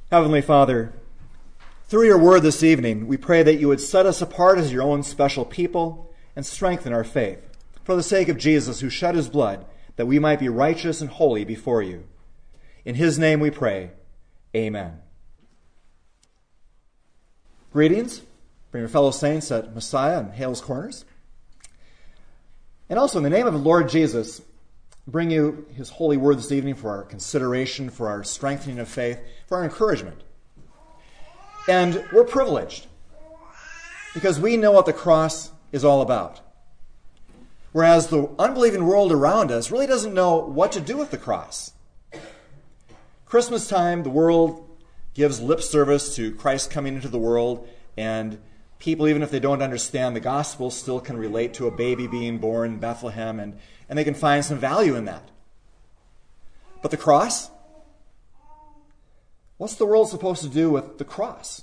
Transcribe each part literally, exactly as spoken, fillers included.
Heavenly Father, through your word this evening, we pray that you would set us apart as your own special people and strengthen our faith, for the sake of Jesus who shed his blood, that we might be righteous and holy before you. In his name we pray. Amen. Greetings from your fellow saints at Messiah and Hales Corners. And also in the name of the Lord Jesus, bring you his holy word this evening for our consideration, for our strengthening of faith, for our encouragement. And we're privileged because we know what the cross is all about. Whereas the unbelieving world around us really doesn't know what to do with the cross. Christmas time, the world gives lip service to Christ coming into the world, and people, even if they don't understand the gospel, still can relate to a baby being born in Bethlehem, and, and they can find some value in that. But the cross? What's the world supposed to do with the cross?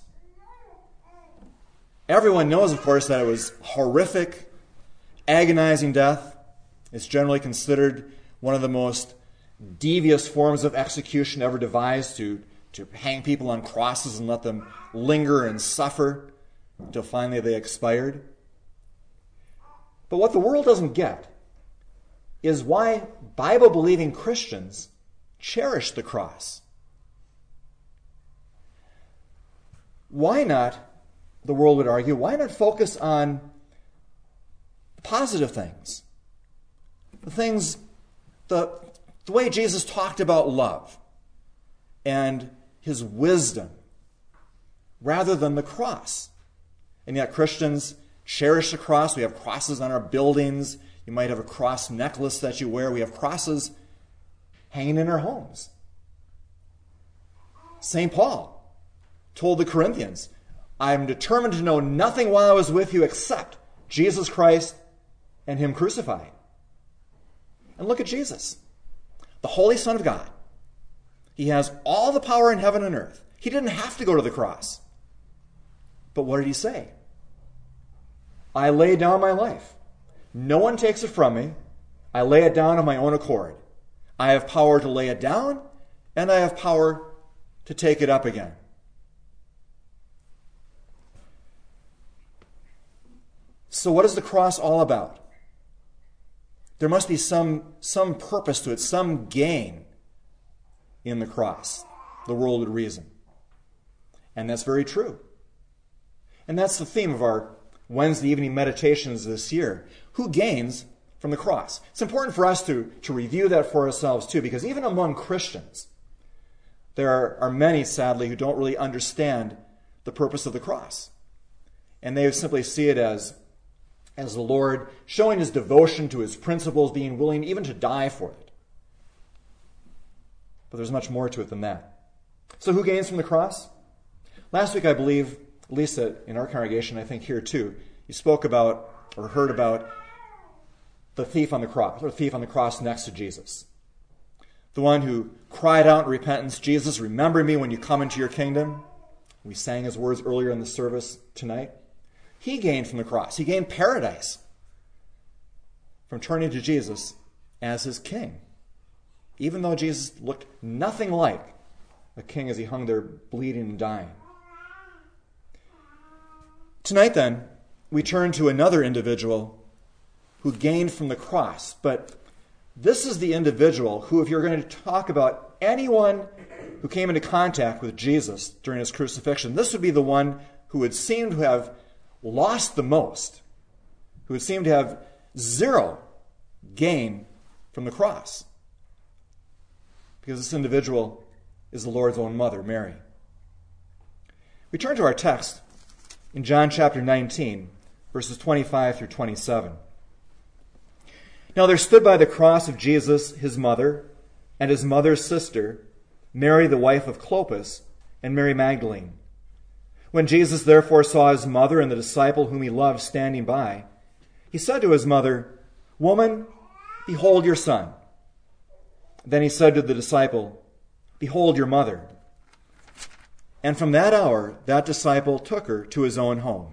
Everyone knows, of course, that it was horrific, agonizing death. It's generally considered one of the most devious forms of execution ever devised, to, to hang people on crosses and let them linger and suffer until finally they expired. But what the world doesn't get is why Bible-believing Christians cherish the cross. Why not, the world would argue, why not focus on positive things? The things, the, the way Jesus talked about love and his wisdom, rather than the cross. And yet Christians cherish the cross. We have crosses on our buildings. You might have a cross necklace that you wear. We have crosses hanging in our homes. Saint Paul told the Corinthians, I am determined to know nothing while I was with you except Jesus Christ and him crucified. And look at Jesus, the Holy Son of God. He has all the power in heaven and earth. He didn't have to go to the cross. But what did he say? I lay down my life. No one takes it from me. I lay it down of my own accord. I have power to lay it down, and I have power to take it up again. So what is the cross all about? There must be some, some purpose to it, some gain in the cross, the world would reason. And that's very true. And that's the theme of our Wednesday evening meditations this year. Who gains from the cross? It's important for us to, to review that for ourselves too, because even among Christians, there are, are many, sadly, who don't really understand the purpose of the cross. And they simply see it as as the Lord showing his devotion to his principles, being willing even to die for it. But there's much more to it than that. So who gains from the cross? Last week, I believe, Lisa, in our congregation, I think here too, you spoke about or heard about the thief on the cross, or the thief on the cross next to Jesus. The one who cried out in repentance, Jesus, remember me when you come into your kingdom. We sang his words earlier in the service tonight. He gained from the cross. He gained paradise from turning to Jesus as his king, even though Jesus looked nothing like a king as he hung there bleeding and dying. Tonight, then, we turn to another individual who gained from the cross. But this is the individual who, if you're going to talk about anyone who came into contact with Jesus during his crucifixion, this would be the one who would seem to have lost the most, who would seem to have zero gain from the cross. Because this individual is the Lord's own mother, Mary. We turn to our text in John chapter nineteen, verses twenty-five through twenty-seven. Now there stood by the cross of Jesus his mother and his mother's sister, Mary the wife of Clopas, and Mary Magdalene. When Jesus therefore saw his mother and the disciple whom he loved standing by, he said to his mother, Woman, behold your son. Then he said to the disciple, Behold your mother. And from that hour, that disciple took her to his own home.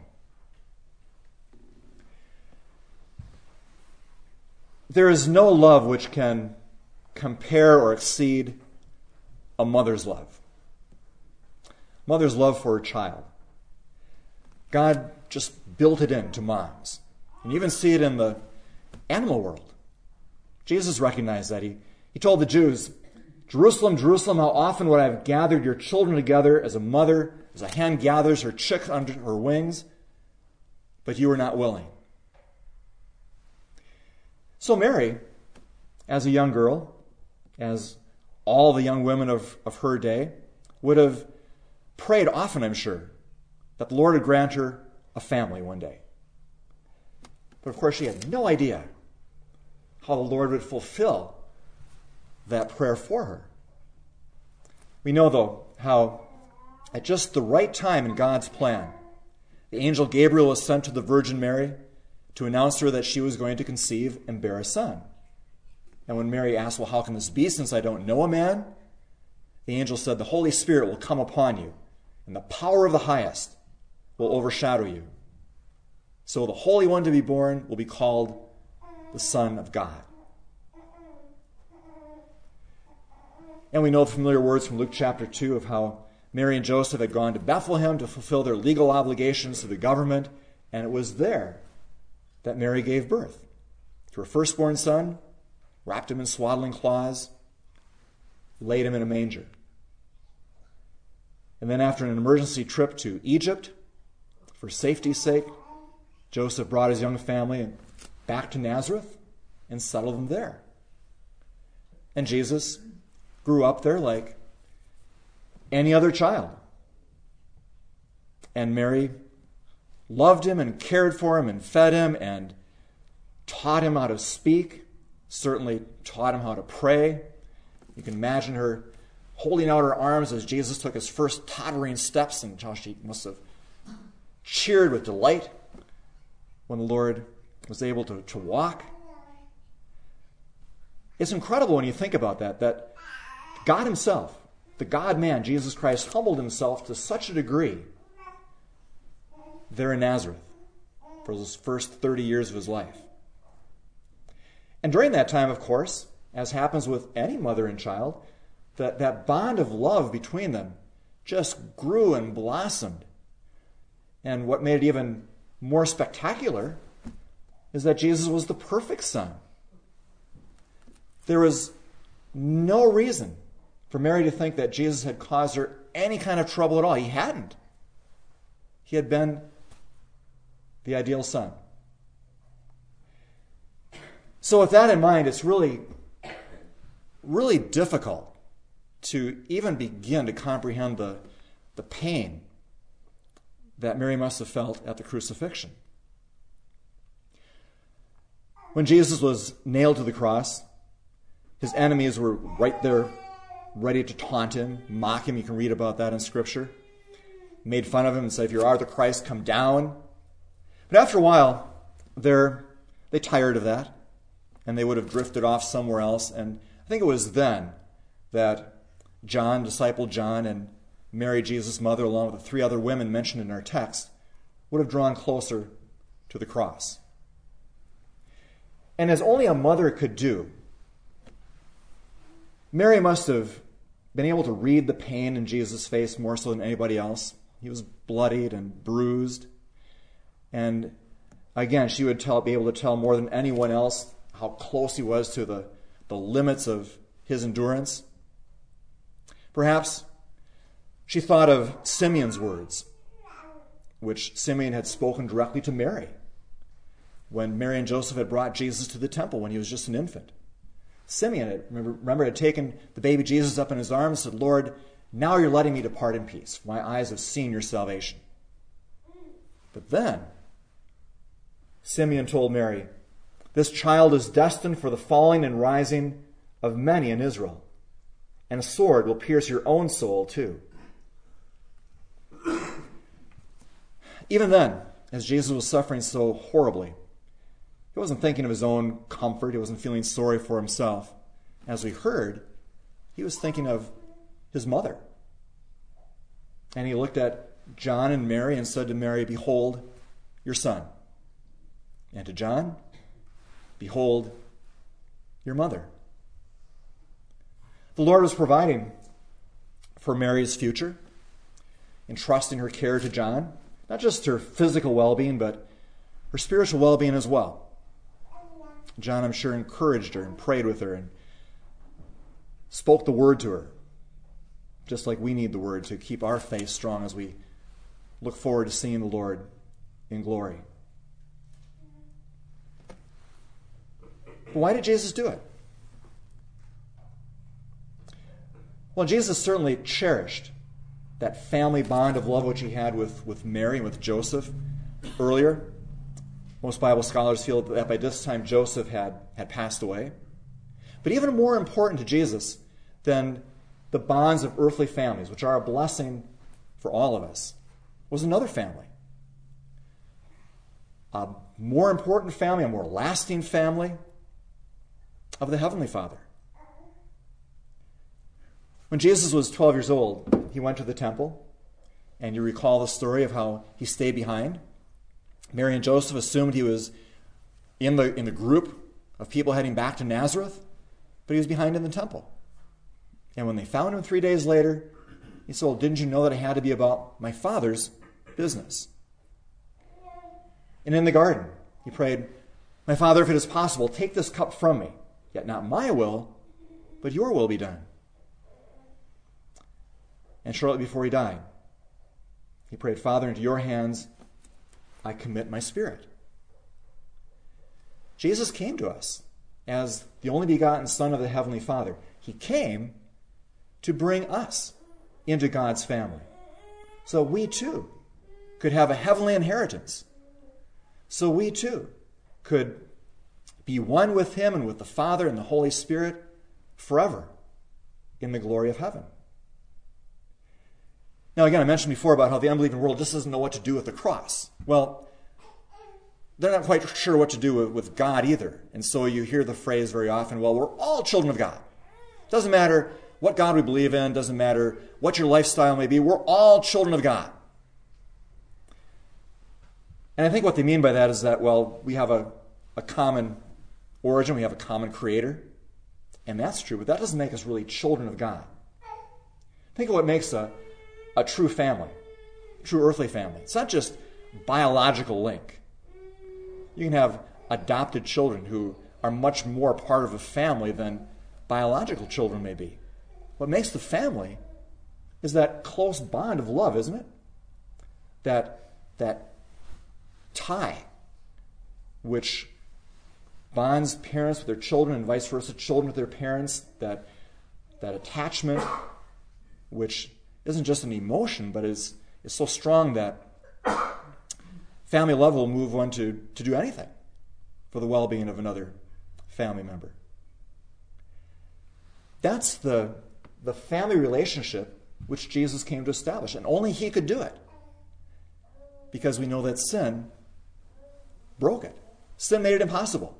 There is no love which can compare or exceed a mother's love. mother's love for her child. God just built it into moms. And you even see it in the animal world. Jesus recognized that. He, he told the Jews, Jerusalem, Jerusalem, how often would I have gathered your children together as a mother, as a hen gathers her chick under her wings, but you were not willing. So Mary, as a young girl, as all the young women of, of her day, would have prayed often, I'm sure, that the Lord would grant her a family one day. But of course she had no idea how the Lord would fulfill that prayer for her. We know, though, how at just the right time in God's plan, the angel Gabriel was sent to the Virgin Mary to announce to her that she was going to conceive and bear a son. And when Mary asked, well, how can this be since I don't know a man? The angel said, the Holy Spirit will come upon you, and the power of the highest will overshadow you. So the Holy One to be born will be called the Son of God. And we know the familiar words from Luke chapter two of how Mary and Joseph had gone to Bethlehem to fulfill their legal obligations to the government, and it was there that Mary gave birth to her firstborn son, wrapped him in swaddling cloths, laid him in a manger. And then after an emergency trip to Egypt, for safety's sake, Joseph brought his young family back to Nazareth and settled them there. And Jesus grew up there like any other child. And Mary loved him and cared for him and fed him and taught him how to speak, certainly taught him how to pray. You can imagine her holding out her arms as Jesus took his first tottering steps, and how she must have cheered with delight when the Lord was able to, to walk. It's incredible when you think about that, that God himself, the God-man, Jesus Christ, humbled himself to such a degree there in Nazareth for those first thirty years of his life. And during that time, of course, as happens with any mother and child, that, that bond of love between them just grew and blossomed. And what made it even more spectacular is that Jesus was the perfect son. There was no reason for Mary to think that Jesus had caused her any kind of trouble at all. He hadn't. He had been the ideal son. So with that in mind, it's really, really difficult to even begin to comprehend the, the pain that Mary must have felt at the crucifixion. When Jesus was nailed to the cross, his enemies were right there, ready to taunt him, mock him. You can read about that in Scripture. Made fun of him and said, if you are the Christ, come down. But after a while, they're, they tired of that, and they would have drifted off somewhere else. And I think it was then that John, disciple John, and Mary, Jesus' mother, along with the three other women mentioned in our text, would have drawn closer to the cross. And as only a mother could do, Mary must have been able to read the pain in Jesus' face more so than anybody else. He was bloodied and bruised. And again, she would tell, be able to tell more than anyone else how close he was to the, the limits of his endurance. Perhaps she thought of Simeon's words, which Simeon had spoken directly to Mary when Mary and Joseph had brought Jesus to the temple when he was just an infant. Simeon, had, remember, remember, had taken the baby Jesus up in his arms and said, Lord, now you're letting me depart in peace. My eyes have seen your salvation. But then, Simeon told Mary, this child is destined for the falling and rising of many in Israel, and a sword will pierce your own soul too. Even then, as Jesus was suffering so horribly, he wasn't thinking of his own comfort. He wasn't feeling sorry for himself. As we heard, he was thinking of his mother. And he looked at John and Mary and said to Mary, behold your son. And to John, behold your mother. The Lord was providing for Mary's future. entrusting her care to John, not just her physical well-being, but her spiritual well-being as well. John, I'm sure, encouraged her and prayed with her and spoke the word to her, just like we need the word to keep our faith strong as we look forward to seeing the Lord in glory. But why did Jesus do it? Well, Jesus certainly cherished that family bond of love which he had with, with Mary and with Joseph earlier. Most Bible scholars feel that by this time Joseph had, had passed away. But even more important to Jesus than the bonds of earthly families, which are a blessing for all of us, was another family. A more important family, a more lasting family of the Heavenly Father. When Jesus was twelve years old, he went to the temple, and you recall the story of how he stayed behind. Mary and Joseph assumed he was in the, in the group of people heading back to Nazareth, but he was behind in the temple. And when they found him three days later, he said, well, didn't you know that it had to be about my Father's business? And in the garden, he prayed, my Father, if it is possible, take this cup from me, yet not my will, but your will be done. And shortly before he died, he prayed, Father, into your hands I commit my spirit. Jesus came to us as the only begotten Son of the Heavenly Father. He came to bring us into God's family, so we too could have a heavenly inheritance. So we too could be one with him and with the Father and the Holy Spirit forever in the glory of heaven. Now, again, I mentioned before about how the unbelieving world just doesn't know what to do with the cross. Well, they're not quite sure what to do with, with God either. And so you hear the phrase very often, well, we're all children of God. Doesn't matter what God we believe in, doesn't matter what your lifestyle may be, we're all children of God. And I think what they mean by that is that, well, we have a, a common origin, we have a common creator, and that's true, but that doesn't make us really children of God. Think of what makes a A true family, true earthly family. It's not just biological link. You can have adopted children who are much more part of a family than biological children may be. What makes the family is that close bond of love, isn't it? That, that tie which bonds parents with their children and vice versa, children with their parents, that, that attachment which isn't just an emotion, but is, is so strong that family love will move one to, to do anything for the well-being of another family member. That's the, the family relationship which Jesus came to establish, and only he could do it, because we know that sin broke it. Sin made it impossible.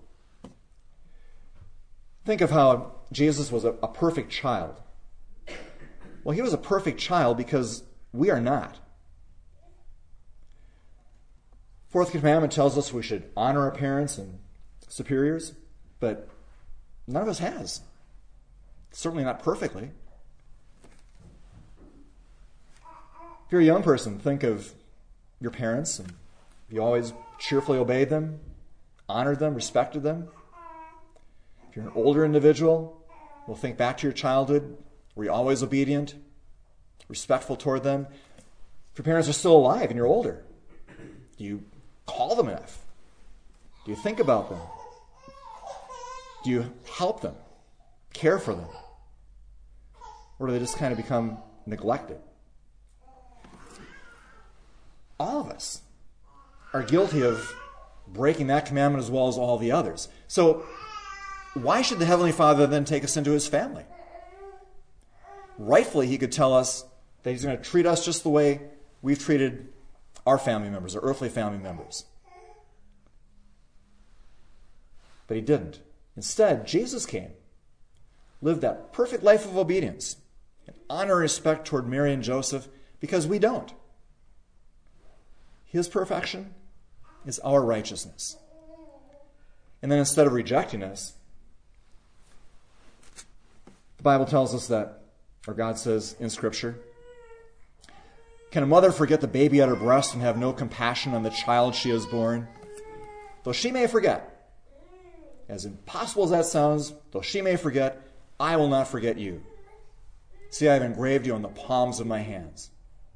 Think of how Jesus was a, a perfect child. Well, he was a perfect child because we are not. Fourth commandment tells us we should honor our parents and superiors, but none of us has. Certainly not perfectly. If you're a young person, think of your parents, and you always cheerfully obeyed them, honored them, respected them. If you're an older individual, well, think back to your childhood. Were you always obedient, respectful toward them? If your parents are still alive and you're older, do you call them enough? Do you think about them? Do you help them, care for them? Or do they just kind of become neglected? All of us are guilty of breaking that commandment as well as all the others. So why should the Heavenly Father then take us into his family? Rightfully, he could tell us that he's going to treat us just the way we've treated our family members, our earthly family members. But he didn't. Instead, Jesus came, lived that perfect life of obedience, and honor and respect toward Mary and Joseph, because we don't. His perfection is our righteousness. And then instead of rejecting us, the Bible tells us that, or God says in Scripture, Can a mother forget the baby at her breast and have no compassion on the child she has borne? Though she may forget, as impossible as that sounds, though she may forget, I will not forget you. See, I have engraved you on the palms of my hands.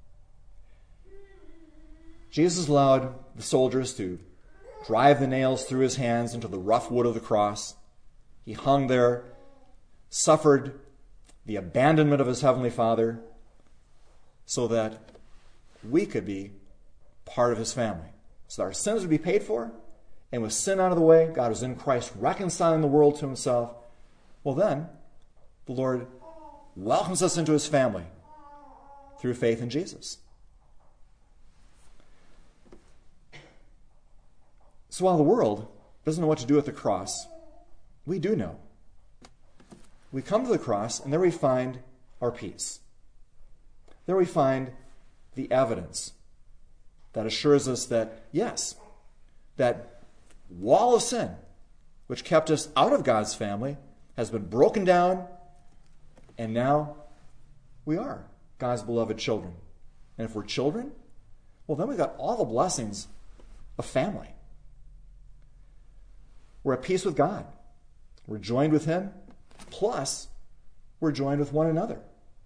Jesus allowed the soldiers to drive the nails through his hands into the rough wood of the cross. He hung there, suffered the abandonment of his heavenly Father, so that we could be part of his family. So that our sins would be paid for, and with sin out of the way, God was in Christ reconciling the world to himself. Well then, the Lord welcomes us into his family through faith in Jesus. So while the world doesn't know what to do with the cross, we do know. We come to the cross, and there we find our peace. There we find the evidence that assures us that, yes, that wall of sin, which kept us out of God's family, has been broken down, and now we are God's beloved children. And if we're children, well, then we've got all the blessings of family. We're at peace with God. We're joined with him, plus we're joined with one another.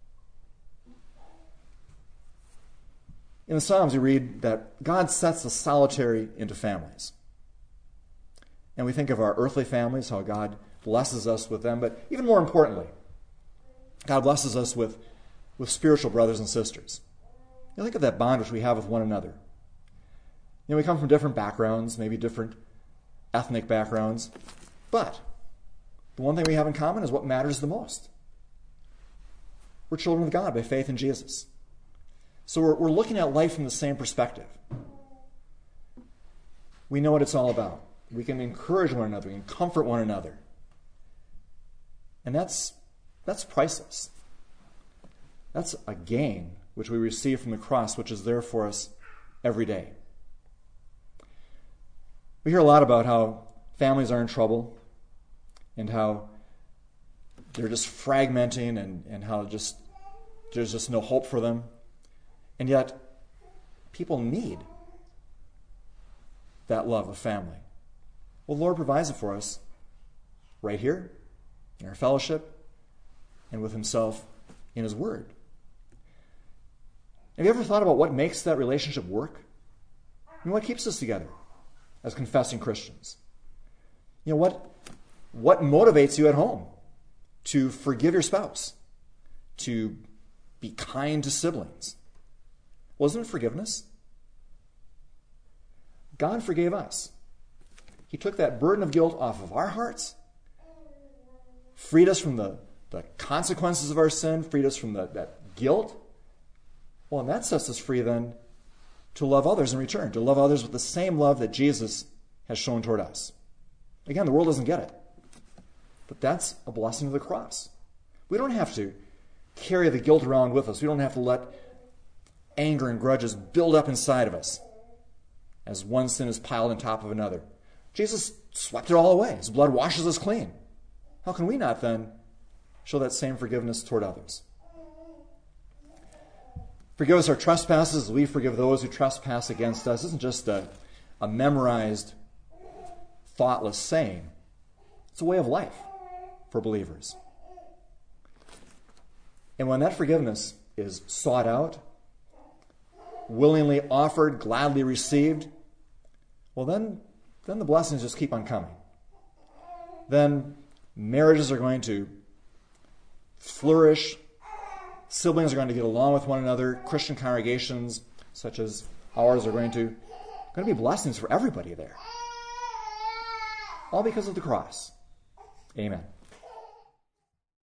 In the Psalms, you read that God sets the solitary into families. And we think of our earthly families, how God blesses us with them, but even more importantly, God blesses us with, with spiritual brothers and sisters. You think of that bond which we have with one another. You know, we come from different backgrounds, maybe different ethnic backgrounds, but the one thing we have in common is what matters the most. We're children of God by faith in Jesus. So we're, we're looking at life from the same perspective. We know what it's all about. We can encourage one another. We can comfort one another. And that's, that's priceless. That's a gain which we receive from the cross, which is there for us every day. We hear a lot about how families are in trouble and how they're just fragmenting and, and how just there's just no hope for them. And yet, people need that love of family. Well, the Lord provides it for us right here, in our fellowship, and with himself in his word. Have you ever thought about what makes that relationship work? I mean, what keeps us together as confessing Christians? You know, what, what motivates you at home to forgive your spouse, to be kind to siblings? Wasn't it forgiveness? God forgave us. He took that burden of guilt off of our hearts, freed us from the, the consequences of our sin, freed us from the, that guilt. Well, and that sets us free then to love others in return, to love others with the same love that Jesus has shown toward us. Again, the world doesn't get it. But that's a blessing of the cross. We don't have to carry the guilt around with us. We don't have to let anger and grudges build up inside of us as one sin is piled on top of another. Jesus swept it all away. His blood washes us clean. How can we not then show that same forgiveness toward others? Forgive us our trespasses as we forgive those who trespass against us isn't just a, a memorized, thoughtless saying. It's a way of life for believers. And when that forgiveness is sought out, willingly offered, gladly received, well then, then the blessings just keep on coming. Then marriages are going to flourish. Siblings are going to get along with one another. Christian congregations, such as ours, are going to, going to be blessings for everybody there. All because of the cross. Amen.